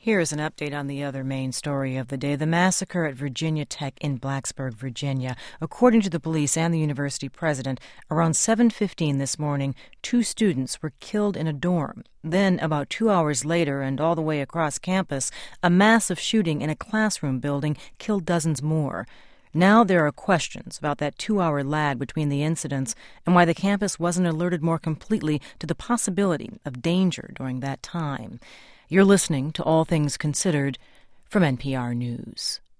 Here's an update on the other main story of the day, the massacre at Virginia Tech in Blacksburg, Virginia. According to the police and the university president, around 7:15 this morning, 2 students were killed in a dorm. Then, about 2 hours later and all the way across campus, a massive shooting in a classroom building killed dozens more. Now there are questions about that 2-hour lag between the incidents and why the campus wasn't alerted more completely to the possibility of danger during that time. You're listening to All Things Considered from NPR News.